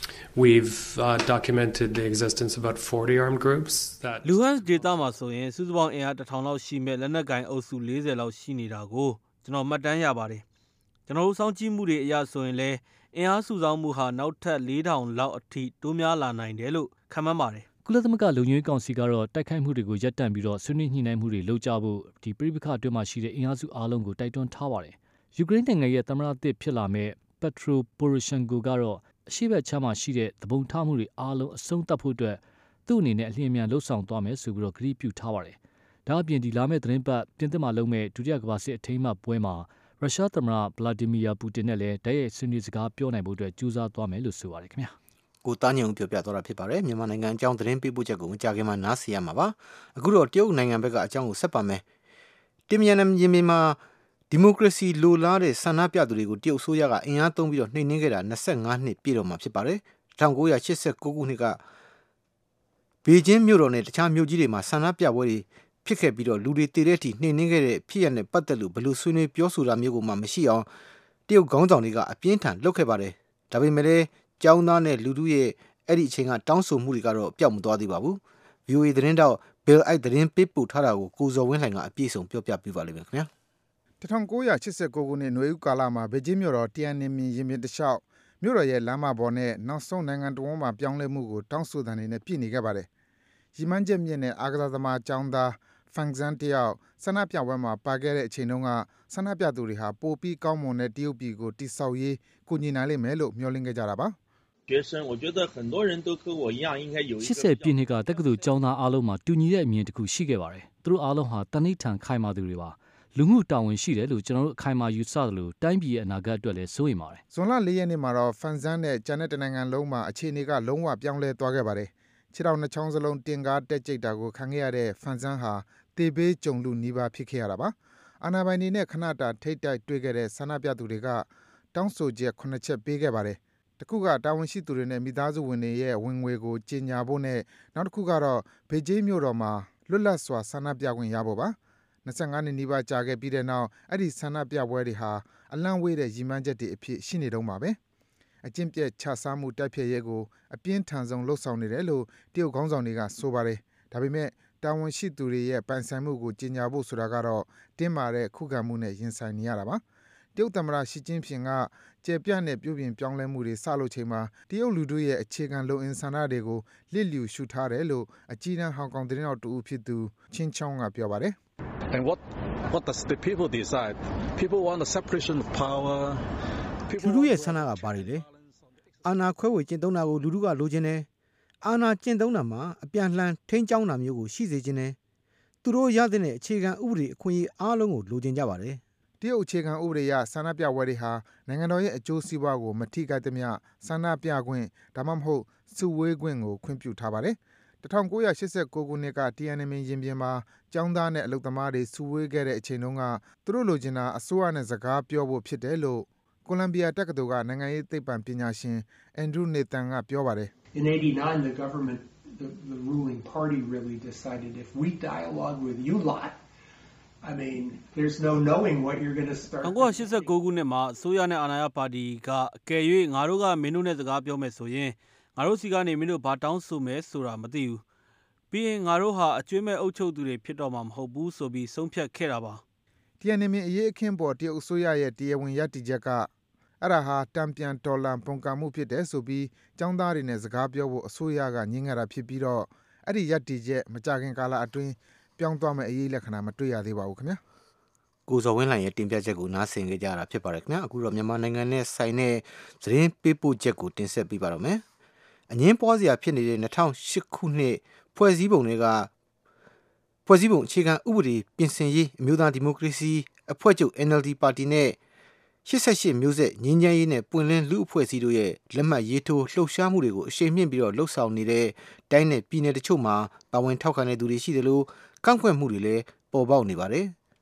we've uh, documented the existence of about forty armed groups. That Luhansk ဒေသမှာဆိုရင်စုစုပေါင်းအင်အားတစ်ထောင်လောက်ရှိမဲ့လက်နက်ကိုင်အုပ်စု၄၀လောက်ရှိနေတာကိုကျွန်တော်မှတ်တမ်းရပါတယ်။ကျွန်တော်တို့စောင့်ကြည့်မှုတွေအရဆိုရင်လည်းအင်အားစုဆောင်းမှုဟာနောက်ထပ်၄ထောင်လောက်အထိတိုးများလာနိုင်တယ်လို့ခန့်မှန်းပါတယ်။ကုလသမဂ္ဂလုံခြုံရေးကောင်စီကတော့တိုက်ခိုက်မှုတွေကိုရပ်တန့်ပြီးတော့ဆွေးနွေးညှိနှိုင်းမှုတွေလုပ်ကြဖို့ဒီပြည်ပခအတွင်းမှာရှိတဲ့အင်အားစုအားလုံးကိုတိုက်တွန်းထားပါတယ်။ယူကရိန်းနိုင်ငံရဲ့သမ္မတသစ်ဖြစ်လာမဲ့Petro Poroshenko ကတော့အရှိတ်ချမ်းမှာရှိတဲ့သဘုံထားမှုတွေအားလုံးအဆုံးသတ်ဖို့အတွက်သူ့အနေနဲ့အလျင်အမြန်လှုပ်ဆောင်သွားမယ်ဆိုပြီးတော့ကတိပြုထားပါတယ်။ဒါအပြင်ဒီလာမယ့်သတင်းပတ်ပြင်သစ်မှာလုပ်မဲ့ဒုတိယကမ္ဘာစစ်အထိမ်းအမှတ်ပွဲမှာရုရှားသမ္မတဗလာဒီမီယာပူတင်နဲ့လည်းတိုက်ရိုက်ဆွေးနွေးစကားပြောနိုင်ဖို့အတွက်ကြိုးစားသွားမယ်လို့ဆိုပါတယ်ခင်ဗျာ။ကိုသားညုံပြောပြသွားတာဖြစ်ပါတယ်မြန်မာနိုင်ငံအကြောင်းသတင်းပေးပို့ချက်ကိုမကြခင်မှာနားဆင်ရမှာပါ။အခုတော့တရုတ်နိုင်ငံဘက်ကအကြောင်းကိုဆက်ပါမယ်။တင်မြန်ရင်မြန်မာဒီမိုကရေစီလိုလားတဲ့ဆန္ဒပြသူတွေကိုတရုတ်ဆိုရကအင်အားသုံးပြီးတော့နှိမ်နင်းခဲ့တာ၂၅နှစ်ပြည့်တော့မှာဖြစ်ပါတယ်။၁၉၈၉ခုနှစ်ကဘေကျင်းမြို့တော်နဲ့တခြားမြို့ကြီးတွေမှာဆန္ဒပြပွဲတွေဖြစ်ခဲ့ပြီးတော့လူတွေတည်တဲ့အထိနှိမ်နင်းခဲ့တဲ့ဖြစ်ရတဲ့ပတ်သက်လို့ဘယ်လိုဆွေးနွေးပြောဆိုတာမျိုးကိုမှမရှိအောင်တရုတ်ခေါင်းဆောင်တွေကအပြင်းထန်လုပ်ခဲ့ပါတယ်။ဒါပေမဲ့လည်းကျောင်းသားနဲ့လူထုရဲ့အဲ့ဒီအချိန်ကတောင်းဆိုမှုတွေကတော့ပျောက်မသွားသေးပါဘူး။ V O A သတင်းတောက်ဘယ်အိုက်သတင်းပေးပို့ထားတာကိုကိုဇော်ဝင်းလှိုင်ကအပြည့်စုံပြောပြပေးပါလိမ့်မယ်ခင်ဗျာ။၁၉၈၉ခုနှစ်နွေဦးကာလမှာဘေကျင်းမြို့တော်တီယန်နင်မင်ရင်ပြင်တလျှောက်မြို့တော်ရဲ့လမ်းမပေါ်နဲ့နောက်ဆုံးနိုင်ငံတော်ဝန်မှပြောင်းလဲမှုကိုတောင်းဆိုတဲ့အနေနဲ့ပြည်နေခဲ့ပါတယ်။ရီမန်းချက်မြင့်တဲ့အာကစားသမားကျောင်းသားဖန်ဇန်တယောက်ဆန္ဒပြပွဲမှာပါခဲ့တဲ့အချိန်တုန်းကဆန္ဒပြသူတွေဟာပိုပြီးကောင်းမွန်တဲ့တရုတ်ပြည်ကိုတိဆောက်ရေးကူညီနိုင်လိမ့်မယ်လို့မျှော်လင့်ခဲ့ကြတာပါ学生我觉得很多人都和我一样应该有一个၈၀ပြည့်နှစ်ကတက္ကသိုလ်ကျောင်းသားအားလုံးမှာတူညီတဲ့အမြင်တစ်ခုရှိခဲ့ပါတယ်သူတို့အားလုံးဟာတဏိဌာန်ခိုင်မာသူတွေပါလူမှုတာဝန်ရှိတယ်လို့ကျွန်တော်တို့အခိုင်အမာယူဆတယ်လို့တိုင်းပြည်ရဲ့အနာဂတ်အတွက်လည်းစိုးရိမ်ပါတယ်ဇွန်လ၄ရက်နေ့မှာတော့ဖန်ဇန်နဲ့ဂျန်နဲ့တနိုင်ငံလုံးမှာအခြေအနေကလုံးဝပြောင်းလဲသွားခဲ့ပါတယ်ခြေထောက်နှချောင်းစလုံးတင်ကားတက်ကြိတ်တာကိုခံခဲ့ရတဲ့ဖန်ဇန်ဟာတေဘေးကြုံလူနီးပါးဖြစ်ခဲ့ရတာပါအာနာပိုင်တွေနဲ့ခဏတာထိတ်တိုက်တွေ့ခဲ့တဲ့ဆန္ဒပြသူတွေကတောင်းဆိုချက်ခုနှစ်ချက်ပေးခဲ့ပါတယ်တခုကတာဝန်ရှိသူတွေနဲ့မိသားစုဝင်တွေရဲ့ဝင်ငွေကိုကြီးညာဖို့နဲ့နောက်တစ်ခုကတော့ဘေကျင်းမြို့တော်မှာလွတ်လပ်စွာဆန္ဒပြခွင့်ရဖို့ပါ၂၅နှစ်နီးပါးကြာခဲ့ပြီးတဲ့နောက်အဲ့ဒီဆန္ဒပြပွဲတွေဟာအလန့်ဝေးတဲ့ရည်မှန်းချက်တွေအဖြစ်ရှိနေတော့မှာပဲအကျင့်ပြတ်ခြစားမှုတိုက်ဖျက်ရေးကိုအပြင်းထန်ဆုံးလှုပ်ဆောင်နေတယ်လို့တရုတ်ခေါင်းဆောင်တွေကဆိုပါတယ်ဒါပေမဲ့တာဝန်ရှိသူတွေရဲ့ပိုင်ဆိုင်မှုကိုကြီးညာဖို့ဆိုတာကတော့တင်းမာတဲ့ခုခံမှုနဲ့ရင်ဆိုင်နေရတာပါတရုတ်သမ္မတရှီကျင်းဖျင်ကကျေပြန့်တဲ့ပြုပြင်ပြောင်းလဲမှုတွေစလုပ်ချိန်မှာတရုတ်လူထုရဲ့အခြေခံလုံအင်ဆန္ဒတွေကိုလစ်လျူရှုထားတယ်လို့အကြီးတန်းဟောင်ကောင်သတင်းတော်တူဖြစ်သူချင်းချောင်းကပြောပါတယ် And what what does the people decide? People want the separation of power. လူထုရဲ့ဆန္ဒကဘာတွေလဲအာဏာခွဲဝေကျင့်သုံးတာကိုလူထုကလိုချင်တယ်အာဏာကျင့်သုံးတာမှာအပြန်လှန်ထိန်းကျောင်းတာမျိုးကိုရှိစေချင်တယ်သူတို့ရတဲ့အခြေခံဥပဒေအခွင့်အရေးအားလုံးကိုလိုချင်ကြပါတယ်တရုတ်အခြေခံဥပဒေအရဆန္ဒပြပွဲတွေဟာနိုင်ငံတော်ရဲ့အကျိုးစီးပွားကိုမထိခိုက်သမျှဆန္ဒပြခွင့်ဒါမှမဟုတ်စုဝေးခွင့်ကိုခွင့်ပြုထားပါတယ်၁၉၈၉ခုနှစ်ကတီယန်နင်မင်ရင်ပြင်မှာကျောင်းသားနဲ့အလုပ်သမားတွေစုဝေးခဲ့တဲ့အချိန်တုန်းကသူတို့လိုချင်တာအစိုးရနဲ့စကားပြောဖို့ဖြစ်တယ်လို့ကိုလံဘီယာတက္ကသိုလ်ကနိုင်ငံရေးသိပ္ပံပညာရှင်အန်ဒရူးနေသန်ကပြောပါတယ် In eighty-nine the government the, the ruling party really decided if we dialogue with you lot I mean there's no knowing what you're going to start ၁၉၈၉ခုနှစ်မှာအစိုးရနဲ့အာဏာရပါတီကအကယ်၍ငါတို့ကမင်းတို့နဲ့စကားပြောမယ်ဆိုရင်ငါတို့စီကနေမင်းတို့ဘာတောင်းဆိုမယ်ဆိုတာမသိဘူးပြီးရင်ငါတို့ဟာအကျွေးမဲ့အုပ်ချုပ်သူတွေဖြစ်တော့မှာမဟုတ်ဘူးဆိုပြီးဆုံးဖြတ်ခဲ့တာပါတီယန်နင်မင်အရေးအခင်းပေါ်တရုတ်အစိုးရရဲ့တရားဝင်ရည်တည်ချက်ကအဲ့ဒါဟာတံပြန်တော်လန်ပုံကံမှုဖြစ်တယ်ဆိုပြီးចောင်းသားတွေနဲ့စကားပြောဖို့အစိုးရကညှင်းငါတာဖြစ်ပြီးတော့အဲ့ဒီရည်တည်ချက်မကြခင်ကာလအတွင်းပြောင်းသွားမဲ့အရေးလက္ခဏာမတွေ့ရသေးပါဘူးခင်ဗျာကိုဇော်ဝင်းလှိုင်ရဲ့တင်ပြချက်ကိုနားဆင်ကြကြတာဖြစ်ပါတယ်ခင်ဗျာအခုတော့မြန်မာနိုင်ငံနဲ့ဆိုင်တဲ့သတင်းပေးပို့ချက်ကိုတင်ဆက်ပေးပါတော့မယ်အငင်းပွားစရာဖြစ်နေတဲ့၂၀၀၈ခုနှစ်ဖွဲ့စည်းပုံတွေကဖွဲ့စည်းပုံအခြေခံဥပဒေပြင်ဆင်ရေးအမျိုးသားဒီမိုကရေစီအဖွဲ့ချုပ် N L D ပါတီနဲ့၈၈မျိုးဆက်ငြိမ်းချမ်းရေးနဲ့ပွင့်လင်းလူအဖွဲ့အစည်းတို့ရဲ့လက်မှတ်ရေးထိုးလှုပ်ရှားမှုတွေကိုအရှိန်မြင့်ပြီးတော့လှုပ်ဆောင်နေတဲ့တိုင်းနယ်ပြည်နယ်တချို့မှာပါဝင်ထောက်ခံတဲ့သူတွေရှိတယ်လို့ကန့်ကွက်မှုတွေလည်းပေါ်ပေါက်နေပါတယ်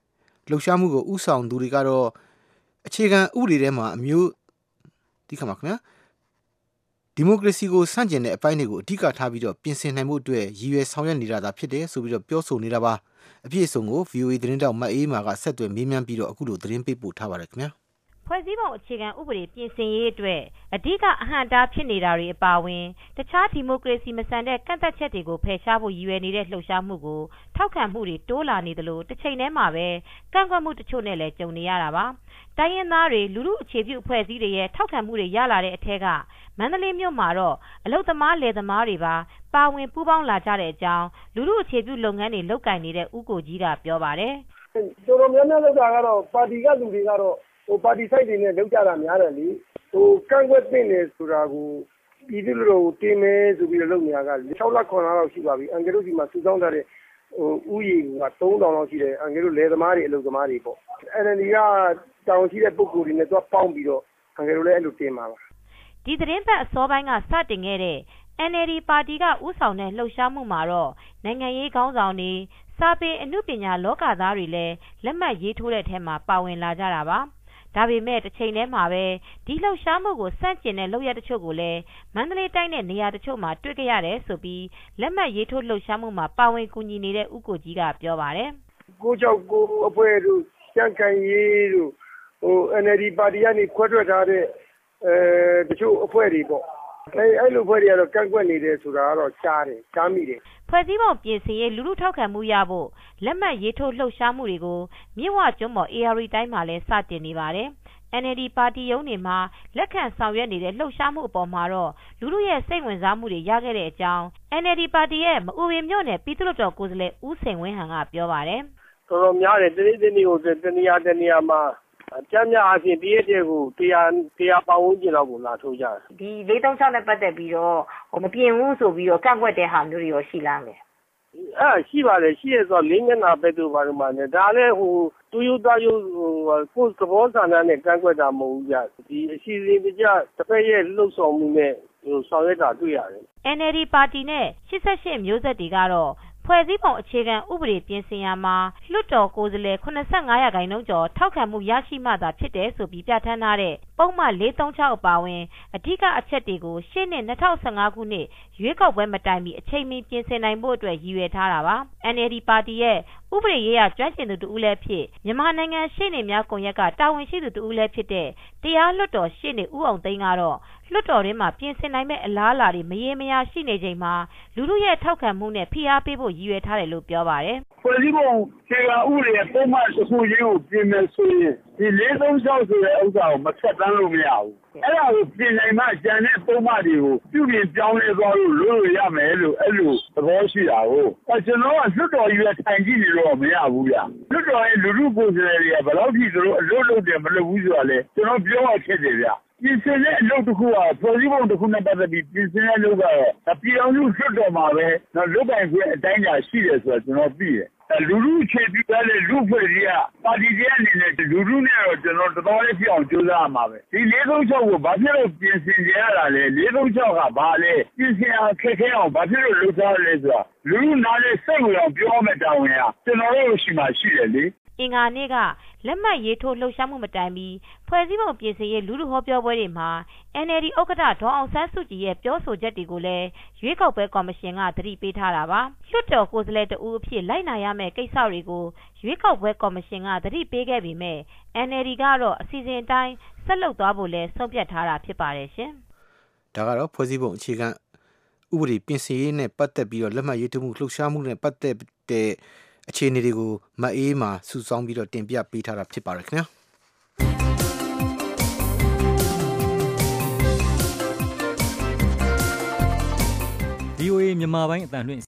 လှုပ်ရှားမှုကိုဥဆောင်သူတွေကတော့အခြေခံဥပဒေထဲမှာအမျိုးဒီခါမှာခင်ဗျာဒီမိုကရေစီကိုဆန့်ကျင်တဲ့အပိုင်းတွေကိုအဓိကထားပြီးတော့ပြင်ဆင်နိုင်မှုအတွက်ရည်ရွယ်ဆောင်ရွက်နေတာသာဖြစ်တယ်ဆိုပြီးတော့ပြောဆိုနေတာပါအပြည့်အစုံကို V O A သတင်းတောက်မအေးမာကဆက်သွယ်မေးမြန်းပြီးတော့အခုလိုသတင်းပေးပို့ထားပါတယ်ခင်ဗျာဖွဲ့စည်းပုံအခြေခံဥပဒေပြင်ဆင်ရေးအတွက်အဓိကအဟန့်အတားဖြစ်နေတာတွေအပါအဝင်တခြားဒီမိုကရေစီမဆန်တဲ့ကန့်သတ်ချက်တွေကိုဖယ်ရှားဖို့ရည်ရွယ်နေတဲ့လှုပ်ရှားမှုကိုထောက်ခံမှုတွေတိုးလာနေသလိုတစ်ချိန်တည်းမှာပဲကန့်ကွက်မှုတချို့နဲ့လည်းကြုံနေရတာပါတိုင်းရင်းသားတွေလူလူအခြေပြုအဖွဲ့အစည်းတွေရဲ့ထောက်ခံမှုတွေရလာတဲ့အထက်ကမန္တလေးမြို့မှာတော့အလုသမားလယ်သမားတွေပါပါဝင်ပူးပေါင်းလာကြတဲ့အကြောင်းလူလူအခြေပြုလုပ်ငန်းတွေလုပ်ကိုင်နေတဲ့ဦးကိုကြီးကပြောပါတယ်တော်တော်များများလောက်တာကတော့ပါတီကလူတွေကတော့ဟိုပါတီဆိုင်တွေနဲ့လောက်ကြတာများတယ်လေဟိုကန့်ကွက်တင်နေဆိုတာကိုပြည်သူလူထုကိုတင်မယ်ဆိုပြီးတော့လုပ်နေတာက၆လခွန်လောက်ရှိပါပြီအန်ကယ်တို့ဒီမှာစုဆောင်းထားတဲ့ဟိုဥယျာဉ်ကသုံးထောင်လောက်ရှိတယ်အန်ကယ်တို့လယ်သမားတွေအလုပ်သမားတွေပေါ့အဲ့ဒါတွေကတောင်းရှိတဲ့ပုံကိုယ်တွေနဲ့တော့ပေါင်းပြီးတော့အန်ကယ်တို့လည်းအဲ့လိုတင်ပါပါဒီသတင်းပတ်အစောပိုင်းကစတင်ခဲ့တဲ့ N L D ပါတီကဥဆောင်တဲ့လှုပ်ရှားမှုမှာတော့နိုင်ငံရေးခေါင်းဆောင်တွေစာပေအမှုပညာလောကသားတွေလည်းလက်မှတ်ရေးထိုးတဲ့ထဲမှာပါဝင်လာကြတာပါဒါပေမဲ့တစ်ချိန်တည်းမှာပဲဒီလှုပ်ရှားမှုကိုစန့်ကျင်တဲ့လုပ်ရတချို့ကိုလည်းမန္တလေးတိုင်းနဲ့နေရာတချို့မှာတွေ့ကြရတယ်ဆိုပြီးလက်မှတ်ရေးထိုးလှုပ်ရှားမှုမှာပါဝင်ကူညီနေတဲ့ဦးကိုကြီးကပြောပါတယ်ကိုကြောက်ကိုအဖွဲ့တို့စံကန်ရေးတို့ဟို N L D ပါတီကနေခွဲထွက်ထားတဲ့အဲတချို့အဖွဲ့တွေပေါ့အဲအဲ့လိုဖွဲ့တွေကတော့ကန့်ကွက်နေတယ်ဆိုတာကတော့ကြားတယ်ကြားမိတယ်ဖွဲ့စည်းပုံပြင်ဆင်ရေးလူလူထောက်ခံမှုရဖို့လက်မှတ်ရေးထိုးလှုပ်ရှားမှုတွေကိုမြစ်ဝကျွန်းပေါ် A R တိုင်းမှာလည်းစတင်နေပါတယ် N L D ပါတီရုံးတွေမှာလက်ခံဆောင်ရွက်နေတဲ့လှုပ်ရှားမှုအပေါ်မှာတော့လူလူရဲ့စိတ်ဝင်စားမှုတွေရခဲ့တဲ့အကြောင်း N L D ပါတီရဲ့မအူပင်မြို့နယ်ပြည်သူ့လွှတ်တော်ကိုယ်စားလှယ်ဦးစိန်ဝင်းဟန်ကပြောပါတယ်တော်တော်များတယ်တနေ့တနေ့ကိုတနေရာတနေရာမှာကျမ်းများအပြင်တရက်တည်းကိုတရားတရားပေါင်းကျင်တော့ကိုလာထိုးကြတယ်ဒီလေးသုံးချောင်းနဲ့ပတ်သက်ပြီးတော့ဟိုမပြင်ဘူးဆိုပြီးတော့ကန့်ကွက်တဲ့ဟာမျိုးတွေရောရှိလားမယ်အဲ့ရှိပါတယ်ရှိရဆိုလေးမျက်နှာပဲတို့ပါလို့မှလည်းဒါလည်းဟိုတူယူသားယူဟိုကိုယ်သဘောဆန္ဒနဲ့ကန့်ကွက်တာမဟုတ်ဘူးကြဒီအစီအစဉ်တကျတစ်ဖက်ရဲ့လှုပ်ဆောင်မှုနဲ့ဟိုဆောင်ရွက်တာတွေ့ရတယ် N L D ပါတီနဲ့၈၈မျိုးဆက်တွေကတော့ဖွဲ့စည်းပုံအခြေခံဥပဒေပြင်ဆင်ရာမှာလွှတ်တော်ကိုယ်စားလှယ်၇၅ရာခိုင်နှုန်းကျော်ထောက်ခံမှုရရှိမှသာဖြစ်တယ်ဆိုပြီးပြဋ္ဌာန်းထားတဲ့ပုံမှန်၄၃၆အပါအဝင်အဓိကအချက်တွေကိုရှေ့နှစ်၂၀၁၅ခုနှစ်ရွေးကောက်ပွဲမတိုင်မီအချိန်မီပြင်ဆင်နိုင်ဖို့အတွက်ရည်ရွယ်ထားတာပါ N L D ပါတီရဲ့ဥပဒေရေးရာကျွမ်းကျင်သူတဦးလည်းဖြစ်မြန်မာနိုင်ငံရှေ့နေများကွန်ရက်ကတာဝန်ရှိသူတဦးလည်းဖြစ်တဲ့တရားလွှတ်တော်ရှေ့နေဦးအောင်သိန်းကတော့လွှတ်တော်ထဲမှာပြင်ဆင်နိုင်မဲ့အလားအလာတွေမရေမရာရှိနေချိန်မှာလူလူရဲ့ထောက်ခံမှုနဲ့ဖိအားပေးဖို့ရည်ရွယ်ထားတယ်လို့ပြောပါတယ်ဖွဲ့စည်းပုံခြေကဥပဒေရဲ့ပုံမှန်တစ်ခုချင်းကိုပြင်မယ်ဆိုရင်ဒီ၄၃၆ဆိုတဲ့ဥစ္စာကိုမဆက်တမ်းလို့မရဘူးအဲ့ဒါကိုပြင်နိုင်မှကျန်တဲ့ပုံမှန်တွေကိုပြုပြင်ပြောင်းလဲသွားလို့လို့ရမယ်လို့အဲ့လိုသဘောရှိတာကိုအဲကျွန်တော်ကလွှတ်တော်ကြီးရဲ့ထိုင်ကြည့်နေတော့မရဘူးဗျလွှတ်တော်ရဲ့လူလူကိုယ်စားလှယ်တွေကဘယ်လောက်ထိသူတို့အလုပ်လုပ်တယ်မလုပ်ဘူးဆိုတာလေကျွန်တော်ပြောရဖြစ်တယ်ဗျပြင်ဆင်တဲ့အလုပ်တစ်ခုကဖွဲ့စည်းပုံတစ်ခုနဲ့ပတ်သက်ပြီးပြင်ဆင်တဲ့အလုပ်ကတော့ပြည်အောင်စုလွှတ်တော်မှာပဲတော့လုပ်ပိုင်ခွင့်အတိုင်းအတာရှိတယ်ဆိုတော့ကျွန်တော်သိတယ်လူလူခြေပြတဲ့လူဖွဲ့ကြီးကပါတီကြီးအနေနဲ့လူလူနဲ့တော့ကျွန်တော်တော်တော်လေးဖြစ်အောင်ကြိုးစားရမှာပဲဒီ၄၃၆ကိုဘာဖြစ်လို့ပြင်ဆင်ကြရတာလဲ၄၃၆ကဘာလဲပြင်ဆင်အောင်ခက်ခဲအောင်ဘာဖြစ်လို့လုပ်ထားလဲဆိုတာလူလူနားနဲ့စိတ်ဝင်အောင်ပြောမှတောင်းဝင်ရကျွန်တော်တို့ရှိမှရှိတယ်လေအင်္ဂါနေ့ကလက်မှတ်ရေးထိုးလှုပ်ရှားမှုမတိုင်မီဖွဲ့စည်းပုံပြင်ဆင်ရေးလူလူဟောပြောပွဲတွေမှာ N L D ဥက္ကဋ္ဌဒေါ်အောင်ဆန်းစုကြည်ရဲ့ပြောဆိုချက်တွေကိုလည်းရွေးကောက်ပွဲကော်မရှင်ကသတိပေးထားတာပါလွှတ်တော်ကိုယ်စားလှယ်တဦးအဖြစ်လိုက်နာရမယ့်ကိစ္စတွေကိုရွေးကောက်ပွဲကော်မရှင်ကသတိပေးခဲ့ပေမဲ့ N L D ကတော့အစီအစဉ်အတိုင်းဆက်လုပ်သွားဖို့လည်းဆုံးဖြတ်ထားတာဖြစ်ပါတယ်ရှင်ဒါကတော့ဖွဲ့စည်းပုံအခြေခံဥပဒေပြင်ဆင်ရေးနဲ့ပတ်သက်ပြီးတော့လက်မှတ်ရေးထိုးမှုလှုပ်ရှားမှုနဲ့ပတ်သက်တဲ့အခြေအနေတွေကိုမအေးမှာစုဆောင်းပြီးတော့တင်ပြပေးထားတာဖြစ်ပါတယ်ခင်ဗျာ V O A မြန်မာပိုင်းအတန်လွင့်